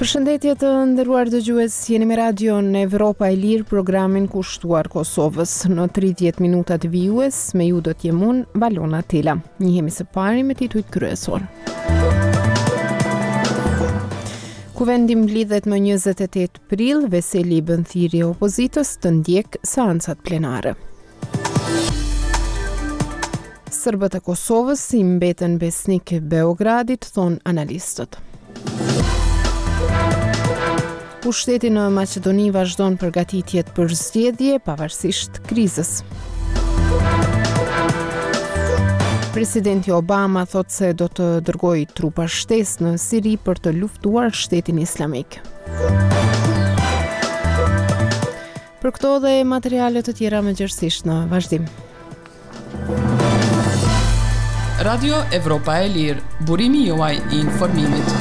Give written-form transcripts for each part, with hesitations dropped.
Përshëndetje të nderuar dëgjues, jeni me radion Evropa e Lirë, programin kushtuar Kosovës. Në 30 minuta të vijues, me ju do t'jem unë, Valona Tela. Njihemi së pari me titujt kryesor. Kuvendi mblidhet më 28 prill, Veseli bën thirrje opozitës të ndjek seancat plenare. Serbët e Kosovës i mbeten besnik Beogradit, thon analistët. Pushteti në Maqedoni vazhdon përgatitjet për zgjedhje pavarësisht krizës. Presidenti Obama thot se do të dërgojë trupa shtesë në Siri për të luftuar shtetin islamik. Për këto dhe materiale të tjera më gjerësisht në vazhdim. Radio Evropa e Lirë, burimi juaj i informimit.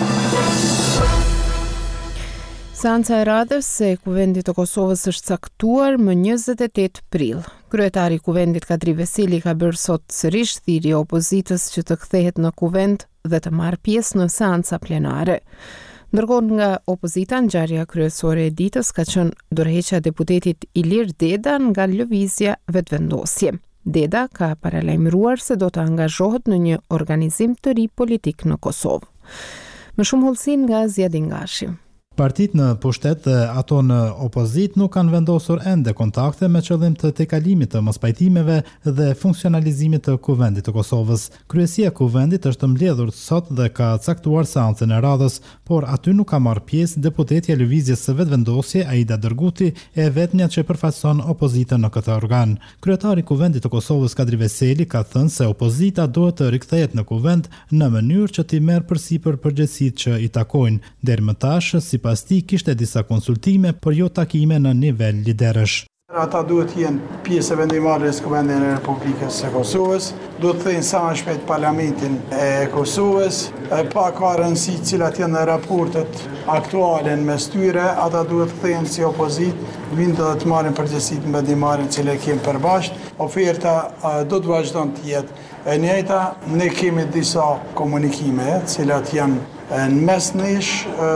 Seanca e radhës e Kuvendit të Kosovës është caktuar më 28 prill. Kryetari i Kuvendit Kadri Veseli ka bërë sot sërish thirrje opozitës që të kthehet në Kuvend dhe të marrë pjesë në seanca plenare. Ndërkohë nga opozita, ngjarja kryesore e ditës ka qenë dorëheqja e deputetit Ilir Deda nga lëvizja Vetëvendosje. Deda ka paralajmëruar se do të angazhohet në një organizim të ri politik në Kosovë. Më shumë hollësi nga Zjadin Gashi. Partitë në pushtet dhe ato në opozit nuk kanë vendosur ende kontakte me qëllim të tejkalimit të mospajtimeve dhe funksionalizimit të Kuvendit të Kosovës. Kryesia e Kuvendit është mbledhur sot dhe ka caktuar seancën e radhës, por aty nuk ka marrë pjesë deputetja e lëvizjes së Vetëvendosje Aida Dërguti e vetmja që përfaqëson opozitën në këtë organ. Kryetari i Kuvendit të Kosovës Kadri Veseli ka thënë se opozita duhet të rikthehet në Kuvend në mënyrë që t'i merr përsipër përgjegjësitë që i takojnë. Deri më tash, pas ti kishte disa konsultime, por jo takime në nivel liderësh. Ata duhet jenë pjesë e vendimarrjes Kuvendit të Republikës së Kosovës, duhet të thënë sa më shpejt parlamentin e Kosovës, pa ka rëndësi cilat janë raportet aktuale në mes tyre, ata duhet të thënë si opozit, vinë të marrin përgjegjësitë në vendimarrjen që kemi përbashkët. Oferta do të vazhdon të jetë e njëjta. Ne kemi disa komunikime, cilat janë në mes nesh,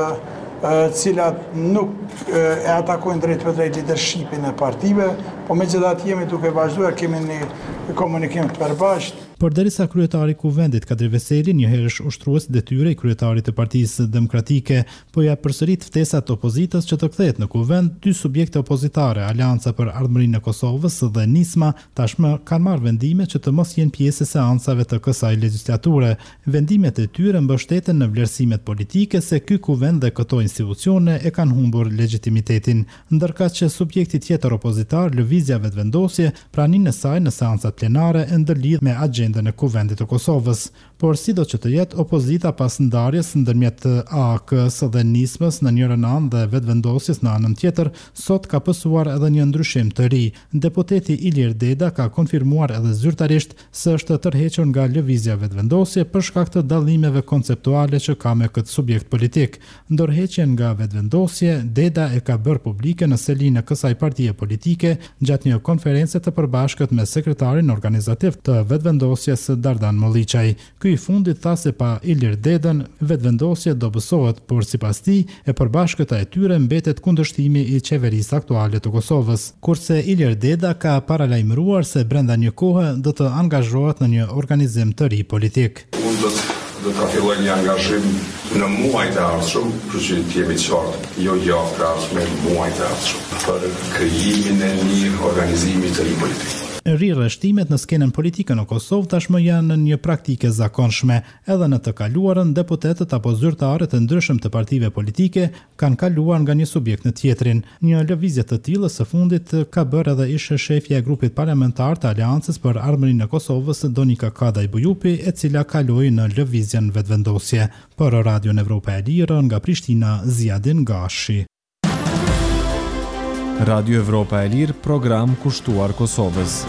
cilat nuk e atakojnë drejt për drejt leadershipin e partive, po megjithatë jemi duke vazhduar, kemi një komunikim të përbashkët. Por derisa kryetari i Kuvendit Kadri Veseli njëherësh ushtrues detyre i kryetarit të Partisë Demokratike, po ja përsërit ftesat opozitës që të kthehet në Kuvend, dy subjekte opozitare, Aleanca për Ardhmërinë e Kosovës dhe Nisma, tashmë kanë marrë vendime që të mos jenë pjesë e seancave të kësaj legjislature. Vendimet e tyre mbështeten në vlerësimet politike se ky Kuvend dhe këto institucione e kanë humbur legitimitetin, ndërkaq që subjekti tjetër opozitar, Lëvizja Vetëvendosje, praninë e saj në seancat plenare e ndërlidh me agjendën në Kuvendit të Kosovës, por sido që të jetë opozita pas ndarjes ndërmjet AK-s dhe Nismës në njërin anë dhe Vetëvendosjes në anën tjetër, sot ka pësuar edhe një ndryshim të ri. Deputeti Ilir Deda ka konfirmuar edhe zyrtarisht se është tërhequr nga Lëvizja Vetëvendosje për shkak të dallimeve konceptuale që ka me këtë subjekt politik. Ndërheqjen nga Vetëvendosje, Deda e ka bërë publike në selinë e kësaj partie politike gjatë një konference të përbashkët me sekretarin organizativ të Vetëvendosjes Dardan Molliçaj. Ky i fundit tha se pa Ilir Dedën, Vetëvendosja do bësohet, por sipas tij, e përbashkëta e tyre mbetet kundërshtimi i qeverisë aktuale të Kosovës. Kurse Ilir Deda ka paralajmëruar se brenda një kohe do të angazhohet në një organizim të ri politik. Do të filloj një angazhim në muajt e ardhshëm, kështu që të jemi të qartë, jo javë të ardhshme, muajt e ardhshëm, për krijimin e një organizimi të ri politik. Rirreshtimet në skenën politike në Kosovë tashmë janë një praktike zakonshme. Edhe në të kaluarën, deputetët apo zyrtarët e ndryshëm të partive politike kanë kaluar nga një subjekt në tjetrin. Një lëvizje të tillë së fundit ka bërë edhe ish shefja e grupit parlamentar të Aleancës për Ardhmërinë e Kosovës, Donika Kadaj Bujupi, e cila kaloi në lëvizjen Vetëvendosje. Për Radio Evropa e Lirë nga Prishtina, Zjadin Gashi. Radio Evropa e Lirë, program kushtuar Kosovës.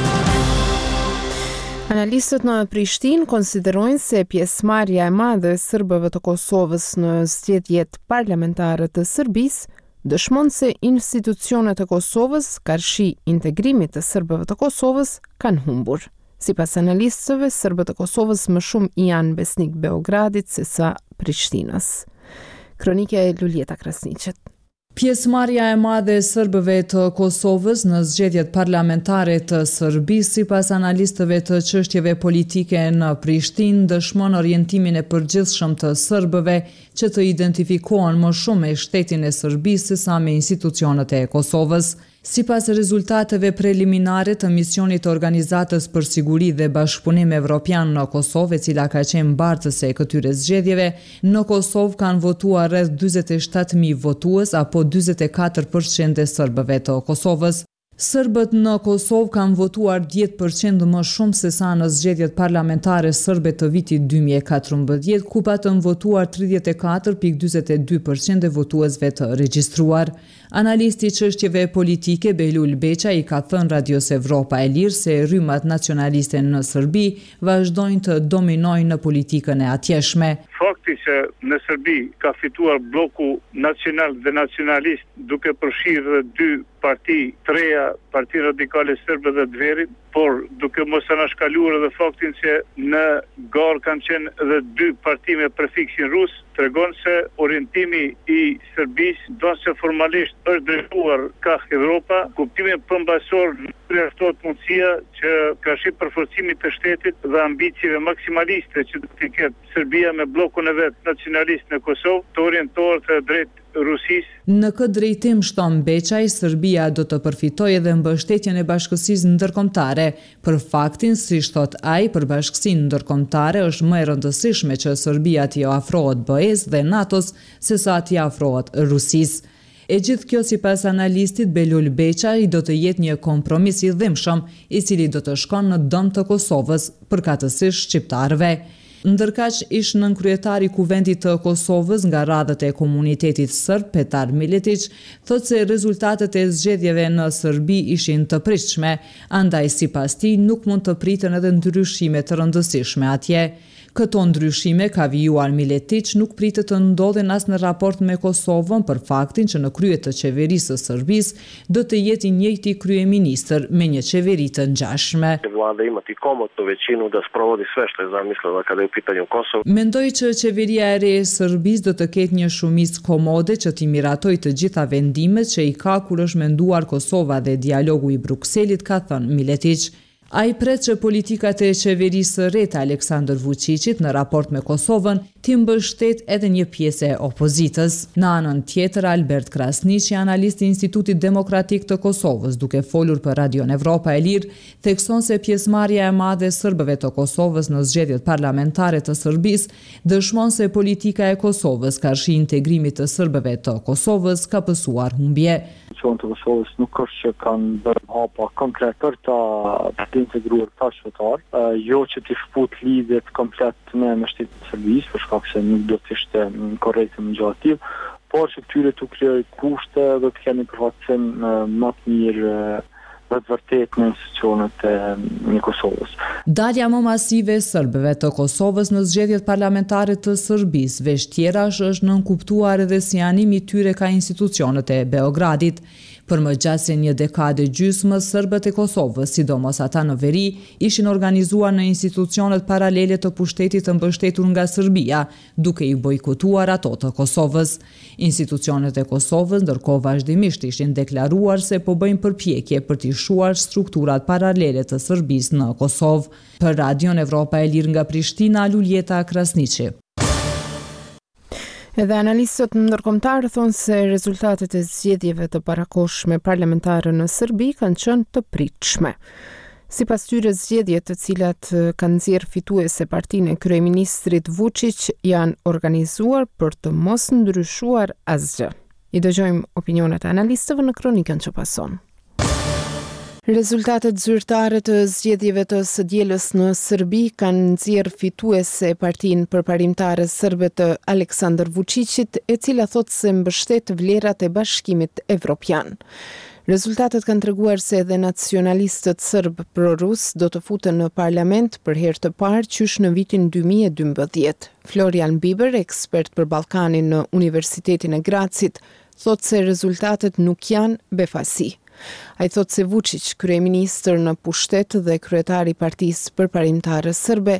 Analistët në Prishtinë konsiderojnë se pjesëmarrja e madhe e serbëve të Kosovës në zgjedhjet parlamentare të Serbisë dëshmon se institucionet e Kosovës, qarshi integrimit të serbëve të Kosovës, kanë humbur. Sipas analistëve, serbët e Kosovës më shumë janë besnik Beogradit se sa Prishtinës. Kronike e Luljeta Krasniqit. Pjesëmarrja e madhe e serbëve të Kosovës në zgjedhjet parlamentare të Serbisë, sipas analistëve të çështjeve politike në Prishtinë, dëshmon orientimin e përgjithshëm të serbëve që të identifikohen më shumë me shtetin e Serbisë sesa me institucionet e Kosovës. Sipas rezultateve preliminare të misionit të Organizatës për Siguri dhe Bashkëpunim Evropian në Kosovë, e cila ka qenë mbartëse e këtyre zgjedhjeve, në Kosovë kanë votuar rreth 47.000 votues apo 44% e serbëve të Kosovës. Serbët në Kosovë kanë votuar 10% më shumë se sa në zgjedhjet parlamentare serbe të vitit 2014, ku patën votuar 34.42% e votuesve të regjistruar. Analisti i çështjeve politike Behlul Beqa i ka thënë Radios Evropa e Lirë se rrymat nacionaliste në Serbi vazhdojnë të dominojnë në politikën e atjeshme. Fakti që në Serbi ka fituar bloku nacional dhe nacionalist duke përfshirë dy parti, treja, Parti Radikale Serbe dhe Dverit, por duke mos anashkaluar edhe faktin që në garë kanë qenë edhe dy parti me prefiksin rus, tregon se orientimi i Serbisë do se formalisht është drejtuar ka Evropa, kuptimin përmbajsor rrethot mundësia që ka shi përforcimit të shtetit dhe ambicieve maksimaliste që do të ketë Serbia me blokun e vet nacionalist në Kosovë të orientuar të drejt Rusisë. Në këtë drejtim shton Beqaj, Serbia do të përfitojë edhe mbështetjen e bashkësisë ndërkombëtare, për faktin, si thot ai, për bashkësinë ndërkombëtare është më e rëndësishme që Serbia t'i afrohet BE-s dhe NATO-s sesa t'i afrohet Rusisë. E gjithë kjo sipas analistit Behlul Beqaj do të jetë një kompromis i dhimbshëm, i cili do të shkon në dëm të Kosovës, përkatësisht shqiptarëve. Ndërkaq ish nënkryetari i Kuvendit të Kosovës nga radhët e komunitetit serb, Petar Miletić, thotë se rezultatet e zgjedhjeve në Serbi ishin të pritshme, andaj sipas tij nuk mund të priten edhe ndryshime të rëndësishme atje. Këto ndryshime, ka vijuar Miletić, nuk pritet të ndodhen as në raport me Kosovën për faktin që në krye të qeverisë së Serbisë do të jetë i njëjti kryeministër me një qeveri të ngjashme. Mendoj që qeveria e re e Serbisë do të ketë një shumicë komode që t'i miratojë të gjitha vendimet që i ka kur është menduar Kosova dhe dialogu i Brukselit, ka thënë Miletić. Ai pret që politikat e qeverisë së re të Aleksandar Vučićit në raport me Kosovën t'i mbështet edhe një pjesë e opozitës. Në anën tjetër, Albert Krasniqi, analist i Institutit Demokratik të Kosovës, duke folur për Radion Evropa e Lirë, thekson se pjesëmarrja e madhe e serbëve të Kosovës në zgjedhjet parlamentare të Serbisë dëshmon se politika e Kosovës karshi integrimit të serbëve të Kosovës ka pësuar humbje. Të Kosovës nuk është që kanë bërë hapa konkret për ta integruar këta qytetarë, jo që t'i shput lidhjet komplet me shtetin e Serbisë, për shkak se nuk do të ishte korrekte më gjatë, por që këtyre t'u krijojë kushte dhe të kemi përfaqësim më të mirë dhe të vërtet në institucionet e Kosovës. Dalja më masive e serbëve të Kosovës në zgjedhjet parlamentare të Serbisë veç tjerash është nënkuptuar edhe si animi tyre ka institucionet e Beogradit. Për më gjatë se një dekadë gjysmë, serbët e Kosovës, sidomos ata në veri, ishin organizuar në institucionet paralele të pushtetit të mbështetur nga Serbia, duke i bojkotuar ato të Kosovës. Institucionet e Kosovës ndërkohë vazhdimisht ishin deklaruar se po bëjnë përpjekje për t'i shuar strukturat paralele të Serbisë në Kosovë. Për Radion Evropa e Lirë nga Prishtina, Luljeta Krasniqi. Edhe analistët ndërkombëtar thonë se rezultatet e zgjedhjeve të parakohshme parlamentare në Serbi kanë qenë të pritshme. Sipas tyre, zgjedhjet të cilat kanë nxjerrë fituese partinë e kryeministrit Vučić janë organizuar për të mos ndryshuar asgjë. I dëgjojmë opinionet e analistëve në kronikën që pason. Rezultatet zyrtare të zgjedhjeve të së dielës në Serbi kanë nxjerrë fituese partinë përparimtare serbe të Aleksandar Vučićit, e cila thotë se mbështet vlerat e Bashkimit Evropian. Rezultatet kanë treguar se edhe nacionalistët serb pro-rus do të futen në parlament për herë të parë qysh në vitin 2012. Florian Biber, ekspert për Ballkanin në Universitetin e Grazit, thotë se rezultatet nuk janë befasi. Ai thotë se Vučić, kryeministër në pushtet dhe kryetari i partisë përparimtare serbe,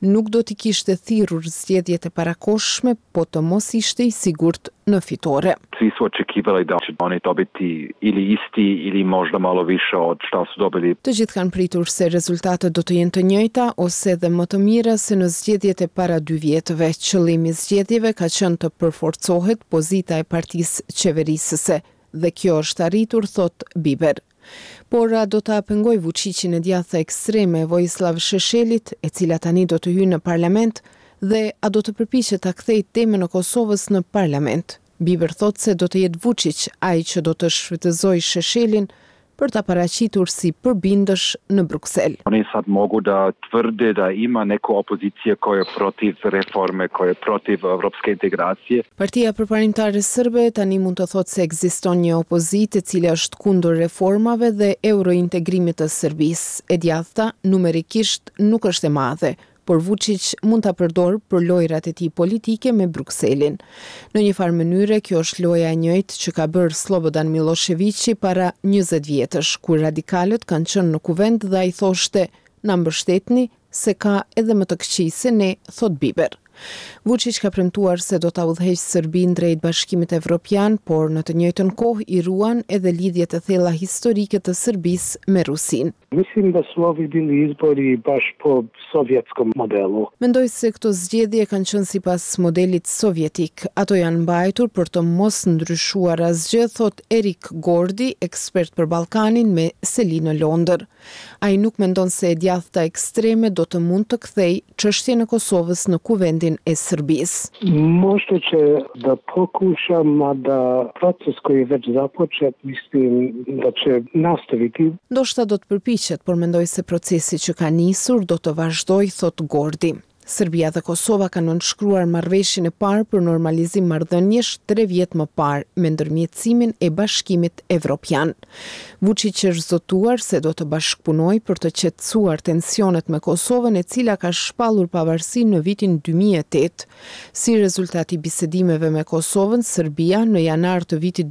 nuk do t'i kishte thirrur zgjedhjet e parakohshme, po të mos ishte i sigurt në fitore. Svi su očekivali da će oni dobiti ili isti ili možda malo više od šta su dobili. Të gjithë kanë pritur se rezultatet do të jenë të njëjta ose edhe më të mira se në zgjedhjet e para 2 vjetëve. Qëllimi i zgjedhjeve ka qenë të përforcohet pozita e partisë qeverisëse dhe kjo është arritur, thot Biber. Por a do ta pengoj Vučićin e djathta ekstreme Vojislav Šešelit, e cila tani do të hyjë në parlament, dhe a do të përpiqet ta kthejë temën e Kosovës në parlament. Biber thot se do të jetë Vučić ai që do të shfrytëzojë Šešelin për ta paraqitur si përbindësh në Bruksel. Oni sad mogu da tvrde da ima neku opozicije koja je protiv reforme, koja je protiv evropske integracije. Partia Përparimtare Serbe tani mund të thotë se ekziston një opozitë e cila është kundër reformave dhe eurointegrimit të Serbisë. E djathta numerikisht nuk është e madhe, por Vučić mund ta përdor për lojrat e tij politike me Brukselin. Në një farë mënyre, kjo është loja e njëjtë që ka bërë Slobodan Miloševići para 20 vjetësh, kur radikalët kanë qenë në kuvend dhe ai thoshte: "Na mbështetni se ka edhe më të këqij se ne", thot Biber. Vučić ka premtuar se do ta udhëheqë Serbinë drejt Bashkimit Evropian, por në të njëjtën kohë i ruan edhe lidhjet e thella historike të Serbisë me Rusinë. Mislim da su ovi bili izbori baš po sovjetskom modelu. Mendoj se këto zgjedhje kanë qenë sipas modelit sovjetik. Ato janë mbajtur për të mos ndryshuar asgjë, thot Erik Gordi, ekspert për Ballkanin me seli në Londër. Ai nuk mendon se e djathta ekstreme do të mund të kthejë çështjen e Kosovës në kuvendin e Serbisë. Možda će da pokuša, mada proces koji je već započet, mislim da će nastaviti. Ndoshta do të përpiqet, por mendoj se procesi që ka nisur do të vazhdojë, thot Gordi. Serbia dhe Kosova kanë nënshkruar marrëveshjen e parë për normalizim marrëdhëniesh 3 vjet më parë me ndërmjetësimin e Bashkimit Evropian. Vučić është zotuar se do të bashkëpunojë për të qetësuar tensionet me Kosovën, e cila ka shpallur pavarësinë në vitin 2008. Si rezultat i bisedimeve me Kosovën, Serbia në janar të vitit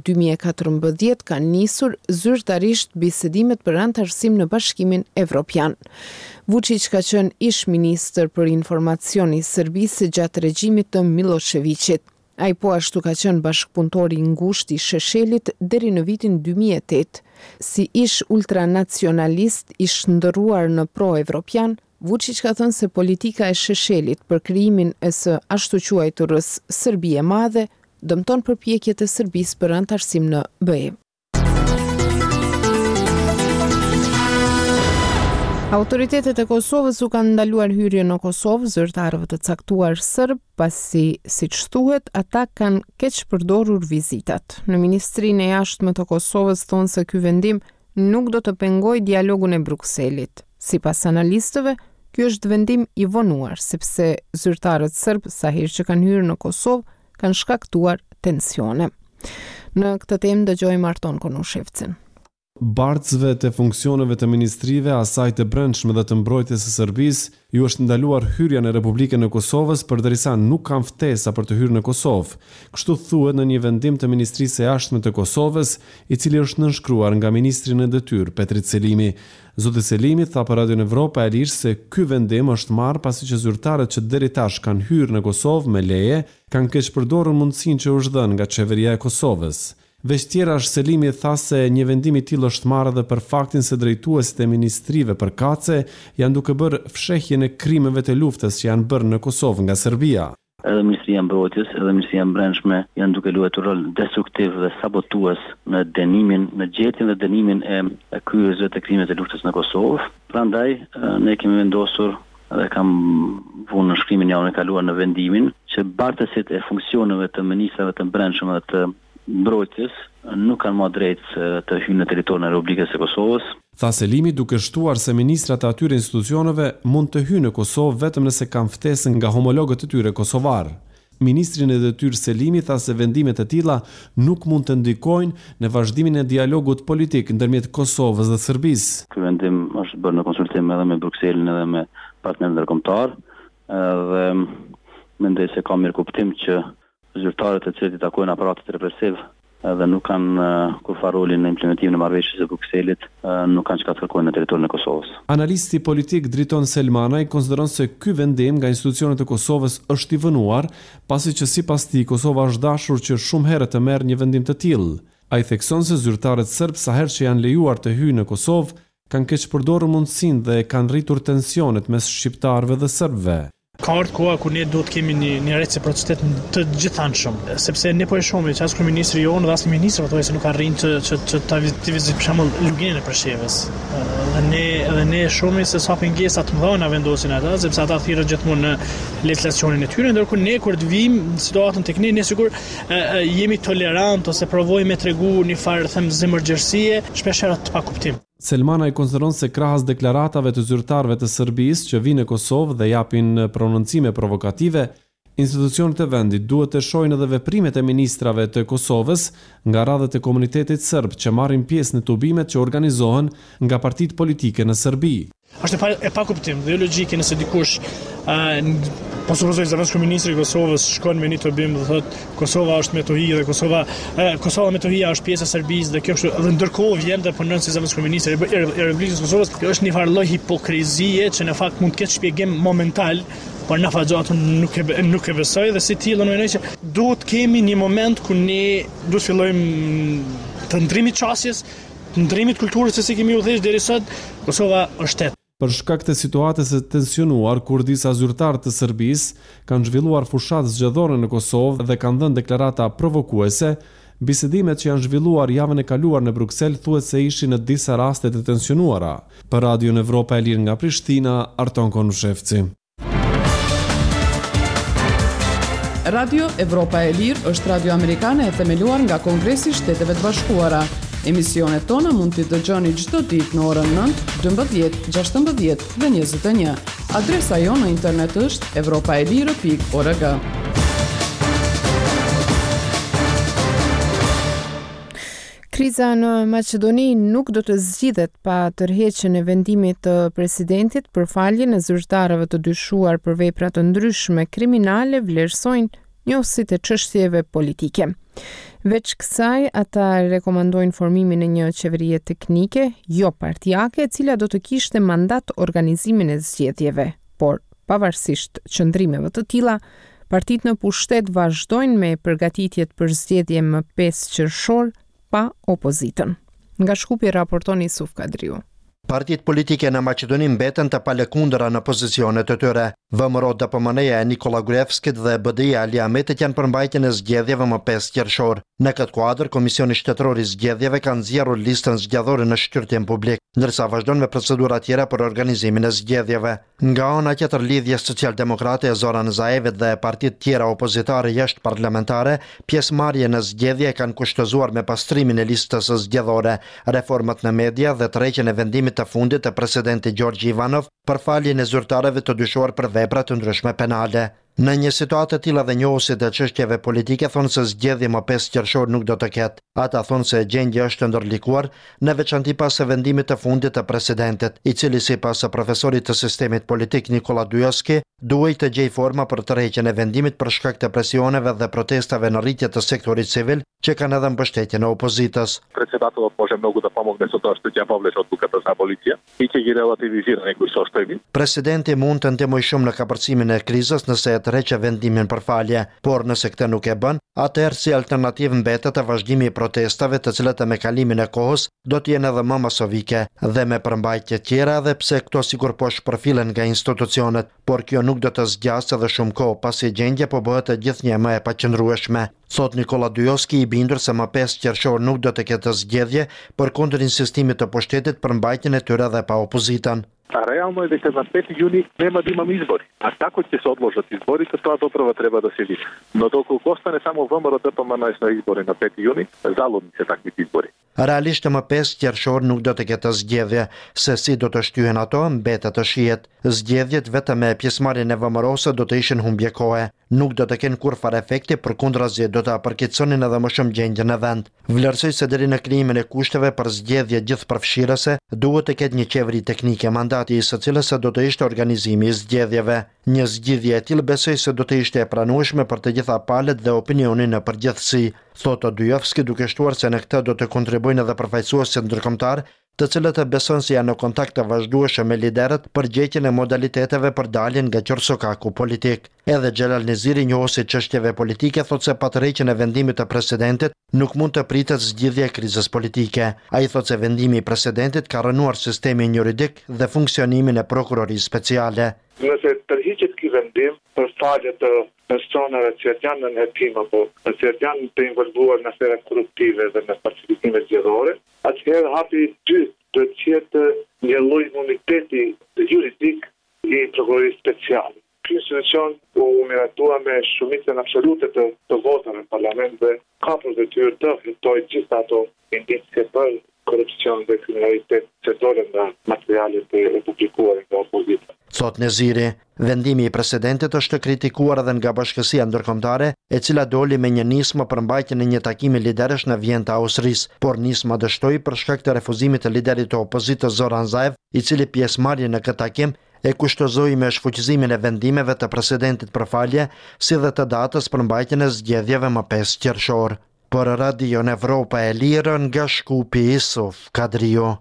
2014 ka nisur zyrtarisht bisedimet për anëtarësim në Bashkimin Evropian. Vučić ka qenë ish ministër për informacion i Serbisë gjatë regjimit të Miloševićit. Ai po ashtu ka qenë bashkëpunëtor i ngushtë i Šešelit deri në vitin 2008. Si ish ultranacionalist i shndërruar në pro-evropian, Vučić ka thënë se politika e Šešelit për krijimin e së ashtu quajturës Serbie e Madhe dëmton përpjekjet e Serbisë për anëtarësim në BE. Autoritetet e Kosovës u kanë ndaluar hyrjen në Kosovë zyrtarëve të caktuar serb, pasi, siç thuhet, ata kanë keq përdorur vizitat. Në Ministrinë e Jashtme të Kosovës thonë se ky vendim nuk do të pengojë dialogun e Brukselit. Sipas analistëve, ky është vendim i vonuar, sepse zyrtarët serb sa herë që kanë hyrë në Kosovë kanë shkaktuar tensione. Në këtë temë dëgjojmë Arton Konushevcin. Bartësve të funksioneve të ministrive, asaj të brendshme dhe të mbrojtjes së Serbisë, ju është ndaluar hyrja në Republikën e Kosovës përderisa nuk kanë ftesa për të hyrë në Kosovë. Kështu thuhet në një vendim të Ministrisë së Jashtme të Kosovës, i cili është nënshkruar nga ministri në detyrë, Petrit Selimi. Zoti Selimi tha për Radio Evropa e Lirë se ky vendim është marrë pasi që zyrtarët që deri tash kanë hyrë në Kosovë me leje, kanë keq përdorur mundësinë që u është dhënë nga qeveria e Kosovës. Veç tjera është Selimi tha se një vendim i tillë është marrë edhe për faktin se drejtuesit e ministrive përkatëse janë duke bërë fshehjen e krimeve të luftës që janë bërë në Kosovë nga Serbia. Edhe Ministria e Mbrojtjes, edhe Ministria e Brendshme janë duke luajtur rol destruktiv dhe sabotues në dënimin, në gjetjen dhe dënimin e kryerësve të krimeve të luftës në Kosovë. Prandaj ne kemi vendosur dhe kam vunë në shkrimin javën e kaluar në vendimin që bartësit e funksioneve të ministrave të brendshme dhe të mbrojtjes nuk kanë më drejtë të hyjnë në territorin e Republikës së Kosovës. Tha Selimi duke shtuar se ministrat e atyre institucioneve mund të hyjnë në Kosovë vetëm nëse kanë ftesën nga homologët e tyre kosovar. Ministri në detyrë Selimi tha se vendimet e tilla nuk mund të ndikojnë në vazhdimin e dialogut politik ndërmjet Kosovës dhe Serbisë. Ky vendim është bërë në konsultim edhe me Brukselin edhe me partnerët ndërkombëtar dhe mendoj se ka mirë kuptim që zyrtarët e cilët i takojnë aparatit represiv dhe nuk kanë kufa rolin në implementimin e marrëveshjes së Brukselit, nuk kanë çka të kërkojnë në territorin e Kosovës. Analisti politik Driton Selmanaj konsideron se ky vendim nga institucionet e Kosovës është i vënuar, pasi që sipas tij Kosova është dashur që shumë herë të merr një vendim të tillë. Ai thekson se zyrtarët serb sa herë që janë lejuar të hyjnë në Kosovë, kanë keq përdorur mundësinë dhe kanë rritur tensionet mes shqiptarëve dhe serbëve. Ka ardhur koha kur ne duhet kemi një reciprocitet të gjithanshëm, sepse ne po e shohim që as kryeministri jonë dhe as ministri thonë se nuk arrin që ta vizitojë për shembull luginën e Preshevës. Dhe ne shohim se sa pengesa të mëdha vendosin ata, sepse ata thirrën gjithmonë në legislacionin e tyre, ndërkohë ne kur të vim në situatën tek ne sigur jemi tolerant ose provojmë të tregu një farë zemërgjërsie, shpesh herë të pakuptim. Selmana i konsideron se krahas deklaratave të zyrtarëve të Serbisë që vinë në Kosovë dhe japin prononcime provokative, institucionet e vendit duhet të shohin edhe veprimet e ministrave të Kosovës nga radhët e komunitetit serb që marrin pjesë në tubimet që organizohen nga partitë politike në Serbi. Është e pakuptim dhe logjike nëse dikush po supozoj zëvendësku ministri i Kosovës shkon me një tubim dhe thotë Kosova është me tohi dhe Kosova me tohia është pjesë e Serbisë dhe kjo është edhe ndërkohë vjen dhe punon si zëvendësku ministri i Republikës së Kosovës. Kjo është një farë lloj hipokrizie që në fakt mund të ketë shpjegim momental, por në fakt nuk e besoj dhe si tillë mendoj që duhet kemi një moment ku ne duhet fillojmë të ndrimit çështjes, të ndrimit kulturës se si kemi u thësh deri sot, Kosova është shtet. Për shkak të situatës së tensionuar, kur disa zyrtarë të Serbisë kanë zhvilluar fushatë zgjedhore në Kosovë dhe kanë dhënë deklarata provokuese, bisedimet që janë zhvilluar javën e kaluar në Bruksel thuhet se ishin në disa raste të tensionuara. Për Radion Evropa e Lirë nga Prishtina, Arton Konushevci. Radio Evropa e Lirë është radio amerikane e themeluar nga Kongresi i Shteteve të Bashkuara. Emisionet tona mund t'i dëgjoni çdo ditë në orën 9, 12, 16 dhe 21. Adresa jonë në internet është europaelire.org. Kriza në Maqedoni nuk do të zgjidhet pa tërheqjen e vendimit të presidentit për faljen e zyrtarëve të dyshuar për vepra të ndryshme kriminale, vlerësojnë njohësit e çështjeve politike. Veç kësaj, ata rekomandojnë formimin e një qeverie teknike, jo partijake, e cila do të kishte mandat organizimin e zgjedhjeve. Por, pavarësisht qëndrimeve të tilla, partitë në pushtet vazhdojnë me përgatitjet për zgjedhje më 5 qershor pa opozitën. Nga Shkupi raporton Isuf Kadriu. Partitë politike në Maqedoni mbeten të palëkundëra në pozicionet e tyre. VMRO DPMN-ja e Nikola Gruevskit dhe BDI-ja Ali Ahmetit janë për mbajtjen e zgjedhjeve më 5 qershor. Në këtë kuadër, Komisioni Shtetëror i Zgjedhjeve ka nxjerrur listën zgjedhore në shqyrtim publik, ndërsa vazhdon me procedura tjera për organizimin e zgjedhjeve. Nga ana tjetër, Lidhja Socialdemokrate e Zoran Zaevit dhe partitë tjera opozitare jashtë parlamentare, pjesëmarrje në zgjedhje kanë kushtëzuar me pastrimin e listës së zgjedhore, reformat në media dhe tërheqjen e vendimit të fundit të presidenti Gjorgji Ivanov për faljen e zyrtarëve të dyshuar për vepra të ndryshme penale. Në një situatë të tillë dhe njohësit e çështjeve politike thonë se zgjedhje më 5 qershor nuk do të ketë. Ata thonë se gjendja është ndërlikuar, në veçanti pas së vendimit të fundit të presidentit, i cili sipas profesorit të sistemit politik Nikola Dujoski, duhej të gjej forma për tërheqjen e vendimit për shkak të presioneve dhe protestave në rritje të sektorit civil, që kanë edhe mbështetjen e opozitës. Председателот може многу да помогне со тоа што ќе повлече одлуката за полиција и ќе ги релативизира некои состојби. Presidenti mund të ndihmojë shumë në kapërcimin e krizës nëse e tërheqë vendimin për falje, por nëse këtë nuk e bën, atëherë si alternativë mbetet e vazhdimi i protestave, të cilat me kalimin e kohës do të jenë edhe më masovike dhe me përmbajtje tjera, edhe pse këto sigur po shpërfilen nga institucionet, por kjo nuk do të zgjasë edhe shumë kohë, pasi gjendja po bëhet gjithnjë më e paqëndrueshme. Thot Nikola Dujoski, i bindur se më 5 qershor nuk do të ketë zgjedhje, përkundër insistimit të pushtetit për mbajtjen e tyre dhe pa opozitën. А реално е дека на 5 јуни нема да имаме избори. А како ќе се одложат изборите, тоа доправо треба да се види. Но доколку остане само ВМРО ДПМН на избори на 5 јуни, залудни се таквите избори. Realisht më 5 qershor nuk do të ketë zgjedhje, se si do të shtyhen ato mbetet të shihet. Zgjedhjet vetëm me pjesëmarrjen e vëmërose do të ishin humbje kohe. Nuk do të kenë kur fare efekti, përkundrazi do të përkeqësonin edhe më shumë gjendjen e vend. Vlerësoj se deri në krijimin e kushteve për zgjedhje gjithëpërfshirëse duhet të ketë një qeveri teknike, mandati i së cilës do të ishte organizimi i zgjedhjeve. Një zgjidhje e tillë besoj se do të ishte e pranueshme për të gjitha palët dhe opinionin në përgjithësi, thotë Odujovski, duke shtuar se në këtë do të kontribuojnë edhe përfaqësuesit ndërkombëtar, të cilët e beson se janë në kontakt të vazhdueshëm me liderët për gjetjen e modaliteteve për daljen nga qorsokaku politik. Edhe Xhelal Neziri, njohuesi çështjeve politike, thotë se pa tërheqjen e vendimit të presidentit nuk mund të pritet zgjidhja e krizës politike. Ai thotë se vendimi i presidentit ka rënuar sistemin juridik dhe funksionimin e prokurorisë speciale. Nëse tërhiqet ky vendim për falje të personave që janë në hetim apo që janë të involvuar në afera korruptive dhe në falsifikime zgjedhore, atëherë hapi i dytë do të jetë një lloj imuniteti juridik i prokurorisë speciale. Ky institucion u miratua me shumicën absolute të votave në parlament dhe ka për detyrë të fitojë gjithë ato indicie për korrupsion dhe kriminalitet që dolen nga materialet e publikuara nga opozita. Thot Neziri, vendimi i presidentit është kritikuar edhe nga Bashkësia Ndërkombëtare, e cila doli me një nismë për mbajtjen e një takimi liderësh në Vjenë të Austrisë, por nisma dështoi për shkak të refuzimit të liderit të opozitës Zoran Zaev, i cili pjesëmarrje në këtë takim e kushtozoi me shfuqizimin e vendimeve të presidentit për falje, si dhe të datës për mbajtjen e zgjedhjeve më 5 qershor. Për Radio Evropa e Lirë, nga Shkupi, Isuf Kadrio.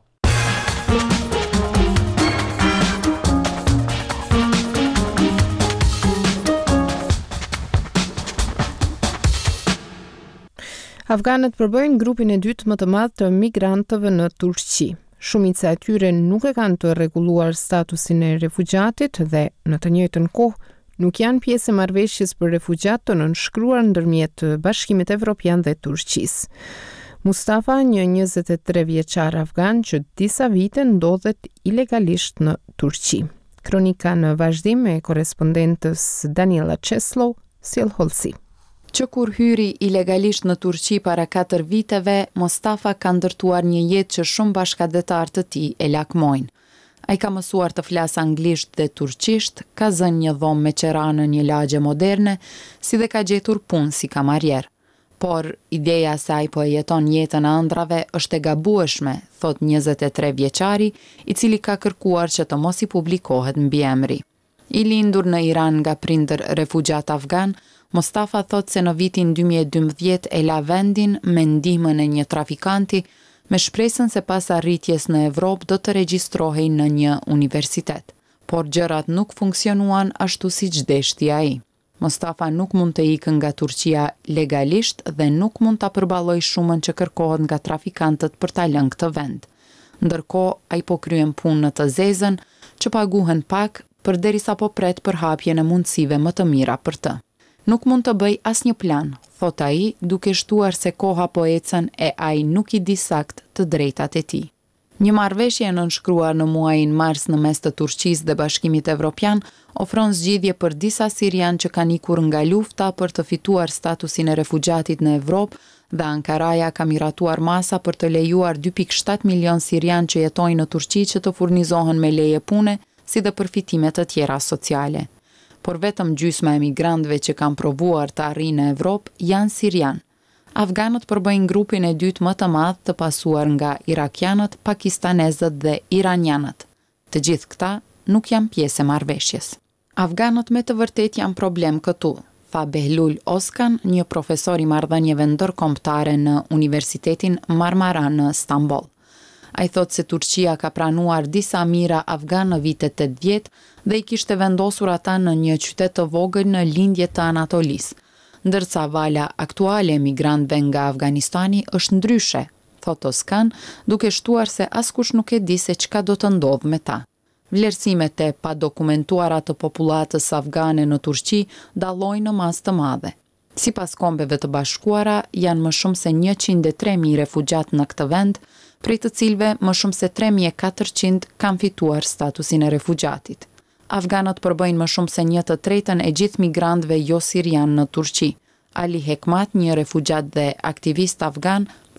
Afganët përbëjnë grupin e dytë më të madh të migrantëve në Turqi. Shumica e tyre nuk e kanë të rregulluar statusin e refugjatit dhe në të njëjtën kohë nuk janë pjesë e marrëveshjes për refugjat të nënshkruar ndërmjet Bashkimit Evropian dhe Turqisë. Mustafa, një 23 vjeçar afgan që disa vite ndodhet ilegalisht në Turqi. Kronika në vazhdim me korespondentës Daniela Çeslow, sjell hollësi. Që kur hyri ilegalisht në Turqi para 4 viteve, Mustafa ka ndërtuar një jetë që shumë bashkëdhetar të tij e lakmojnë. Ai ka mësuar të flasë anglisht dhe turqisht, ka zënë një dhomë me qera në një lagje moderne, si dhe ka gjetur punë si kamarjer. Por ideja se ai po e jeton jetën e ëndrave është e gabueshme, thot 23 vjeçari, i cili ka kërkuar që të mos i publikohet mbiemri. I lindur në Iran nga prindër refugjat afgan, Mustafa thot se në vitin 2012 e la vendin me ndihmën e një trafikanti, me shpresën se pas arritjes në Evropë do të regjistrohej në një universitet. Por gjërat nuk funksionuan ashtu siç deshti ai. Mustafa nuk mund të ikë nga Turqia legalisht dhe nuk mund ta përballojë shumën që kërkohet nga trafikantët për ta lënë këtë vend. Ndërkohë, ai po kryen punë në të zezën, që paguhen pak përderisa po pret për hapjen e mundësive më të mira për të. Nuk mund të bëj asnjë plan, thot ai, duke shtuar se koha po ecën e ai nuk i di sakt të drejtat e tij. Një marrëveshje e nënshkruar në muajin mars në mes të Turqisë dhe Bashkimit Evropian ofron zgjidhje për disa sirian që kanë ikur nga lufta për të fituar statusin e refugjatit në Evropë dhe Ankaraja ka miratuar masa për të lejuar 2.7 milion sirian që jetojnë në Turqi që të furnizohen me leje pune, si dhe përfitime të tjera sociale. Por vetëm gjysma e migrantëve që kanë provuar të arrijnë në Evropë janë sirian. Afganët përbëjnë grupin e dytë më të madh të pasuar nga irakianët, pakistanezët dhe iranianët. Të gjithë këta nuk janë pjesë e marrëveshjes. Afganët me të vërtetë janë problem këtu, tha Behlul Oskan, një profesor i marrëdhënieve ndërkombëtare në Universitetin Marmara në Stamboll. Ai thotë se Turqia ka pranuar disa mira afgan në vitet 80 dhe i kishte vendosur ata në një qytet të vogël në lindje të Anatolisë, ndërsa vala aktuale e migrantëve nga Afganistani është ndryshe, thot Oskan, duke shtuar se askush nuk e di se çka do të ndodhë me ta. Vlerësimet e padokumentuara të popullatës afgane në Turqi dallojnë në masë të madhe. Sipas Kombeve të Bashkuara, janë më shumë se 103.000 refugjat në këtë vend, prej të cilëve më shumë se 3.400 kanë fituar statusin e refugjatit. Afganët përbëjnë më shumë se 1/3 e gjithë migrantëve jo sirian në Turqi. Ali Hekmat, një refugjat dhe aktivist afgan,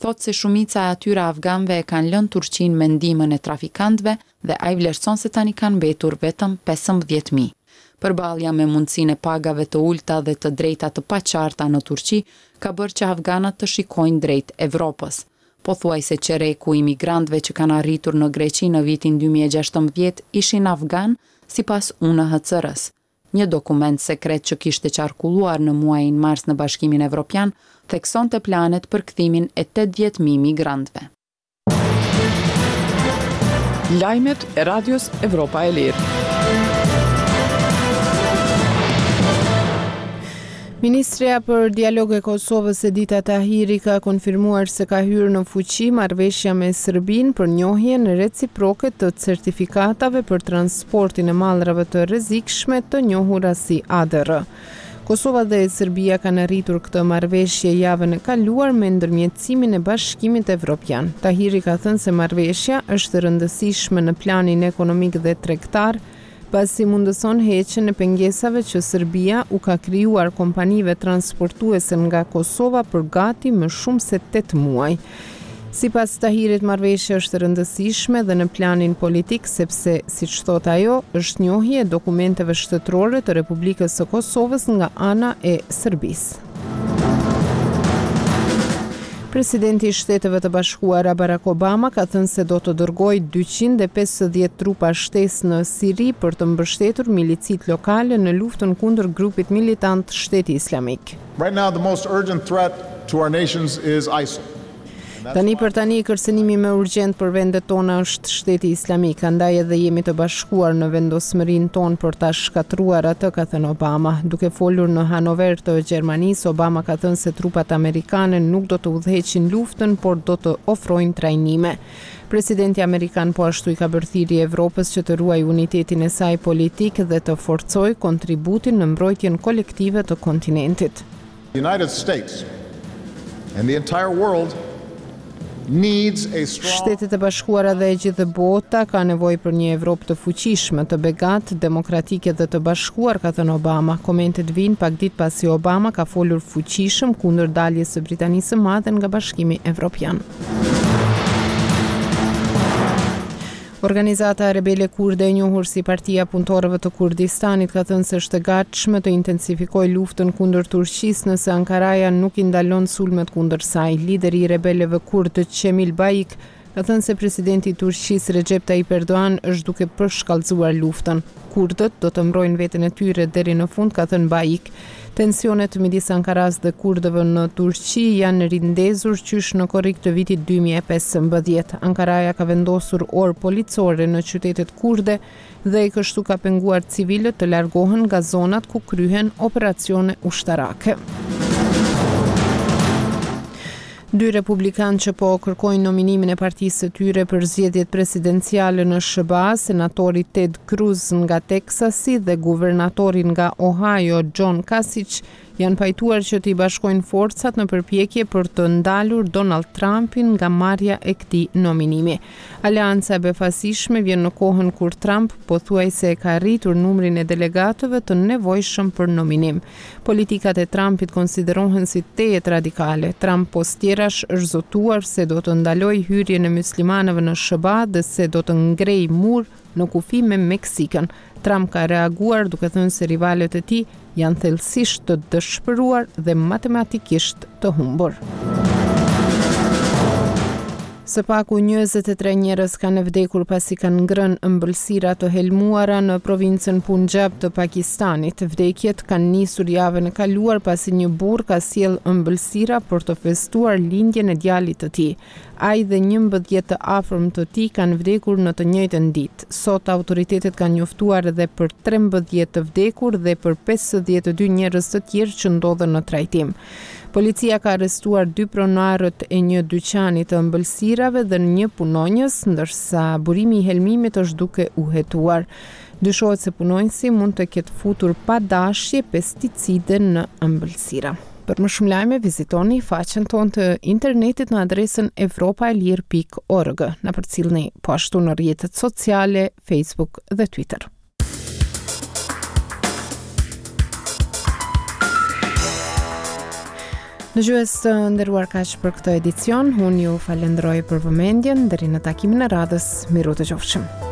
thotë se shumica e atyre afganëve e kanë lënë Turqinë me ndihmën e trafikantëve dhe ai vlerëson se tani kanë mbetur vetëm 15.000. Përballja me mundësinë e pagave të ulta dhe të drejta të paqarta në Turqi ka bërë që afganët të shikojnë drejt Evropës. Pothuajse qereku i migrantëve që kanë arritur në Greqi në vitin 2016 ishin afgan, sipas UNHCR-s. Një dokument sekret që kishte qarkulluar në muajin mars në Bashkimin Evropian theksonte planet për kthimin e 80.000 migrantëve. Lajmet e Radios Evropa e Lirë. Ministreja për dialog e Kosovës Edita Tahiri ka konfirmuar se ka hyrë në fuqi marrëveshja me Serbinë për njohjen reciproke të certifikatave për transportin e mallrave të rrezikshme të njohura si ADR. Kosova dhe Serbia kanë arritur këtë marrëveshje javën e kaluar me ndërmjetësimin e Bashkimit Evropian. Tahiri ka thënë se marrëveshja është rëndësishme në planin ekonomik dhe tregtar, pasi mundëson heqjen e pengesave që Serbia u ka krijuar kompanive transportuese nga Kosova për gati më shumë se 8 muaj. Sipas Tahirit, marrëveshja është rëndësishme dhe në planin politik sepse, siç thot ajo, është njohje e dokumenteve shtetërore të Republikës së Kosovës nga ana e Serbisë. Presidenti i Shteteve të Bashkuara Barack Obama ka thënë se do të dërgojë 250 trupa shtesë në Siri për të mbështetur milicit lokale në luftën kundër grupit militant Shteti Islamik. Right now the most urgent threat to our nations is ISIL. Tani kërcënimi më urgjent për vendet tona është Shteti Islamik, andaj edhe jemi të bashkuar në vendosmërinë tonë për ta shkatruar atë, ka thënë Obama. Duke folur në Hanover të Gjermanisë, Obama ka thënë se trupat amerikane nuk do të udhëheqin luftën, por do të ofrojnë trajnime. Presidenti amerikan po ashtu i ka bërë thirrje Evropës që të ruajë unitetin e saj politik dhe të forcojë kontributin në mbrojtjen kolektive të kontinentit. The United States and the entire world Shtetet e Bashkuara dhe e gjithë bota ka nevojë për një Evropë të fuqishme, të begatë, demokratike dhe të bashkuar, ka thënë Obama. Komentet vijnë pak ditë pasi Obama ka folur fuqishëm kundër daljes së Britanisë së Madhe nga Bashkimi Evropian. Organizata rebele kurde e njohur si Partia Punëtorëve të Kurdistanit ka thënë se është e gatshme të intensifikojë luftën kundër Turqisë nëse Ankaraja nuk i ndalon sulmet kundër saj. Lideri i rebeleve kurdë Cemil Baik ka thënë se presidenti i Turqisë Recep Tayyip Erdogan është duke përshkallëzuar luftën. Kurdët do të mbrojnë veten e tyre deri në fund, ka thënë Baik. Tensionet midis Ankaras dhe kurdëve në Turqi janë rindezur qysh në korrik të vitit 2015. Ankaraja ka vendosur orë policore në qytetet kurde dhe i kështu ka penguar civilët të largohen nga zonat ku kryhen operacione ushtarake. Dy republikanë që po kërkojnë nominimin e partisë së tyre për zgjedhjet presidenciale në SBA, senatori Ted Cruz nga Teksasi dhe guvernatori nga Ohio John Kasich, janë pajtuar që t'i bashkojnë forcat në përpjekje për të ndalur Donald Trumpin nga marrja e këtij nominimi. Aleanca e befasishme vjen në kohën kur Trump pothuajse ka rritur numrin e delegatëve të nevojshëm për nominim. Politikat e Trumpit konsiderohen si tejet radikale. Trump postjerash është zotuar se do të ndalojë hyrjen e muslimanëve në SBA dhe se do të ngrejë mur në kufi me Meksikën. Trump ka reaguar duke thënë se rivalet e tij janë thellësisht të dëshpëruar dhe matematikisht të humbur. Së paku 23 njerëz kanë vdekur pasi kanë ngrënë ëmbëlsira të helmuara në provincën Punjab të Pakistanit. Vdekjet kanë nisur javën e kaluar pasi një burr ka sjellë ëmbëlsira për të festuar lindjen e djalit të tij. Ai dhe 11 të afërm të tij kanë vdekur në të njëjtën ditë. Sot autoritetet kanë njoftuar edhe për 13 të vdekur dhe për 52 njerëz të tjerë që ndodhen në trajtim. Policia ka arrestuar 2 pronarët e një dyqani të ëmbëlsirave dhe një punonjës, ndërsa burimi i helmimit është duke u hetuar. Dyshohet se punonjësi mund të ketë futur pa dashje pesticide në ëmbëlsira. Për më shumë lajme, vizitoni faqen tonë të internetit në adresën evropaelir.org. Na përcjellni po ashtu në rrjetet sociale, Facebook dhe Twitter. Dëgjues të nderuar, kaq për këtë edicion. Unë ju falenderoj për vëmendjen. Deri në takimin e radhës, miru të qofshim.